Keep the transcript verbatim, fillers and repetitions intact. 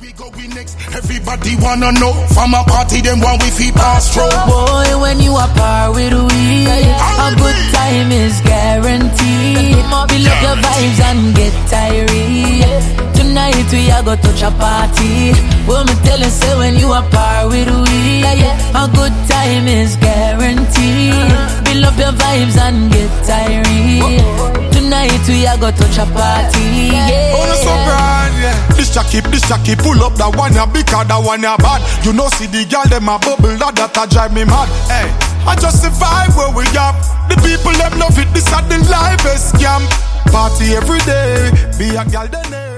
we going next? Everybody wanna know. From a party, them one we feel pass through. Boy, when you are par with we, a good time is guaranteed. Build up your vibes and get tired. Tonight we are go touch a party. What me tell you, say when you are par with we, a good time is guaranteed. Build up your vibes and get tired. Tonight we are go touch a party. Yeah. Oh, no surprise, yeah. This Jackie, this Jackie, pull up that one ya because that one ya bad. You know, see the girl them a bubble that that a drive me mad. Hey, I just survive where we have. The people them love it. This are the livest camp. Party every day. Be a girl they name.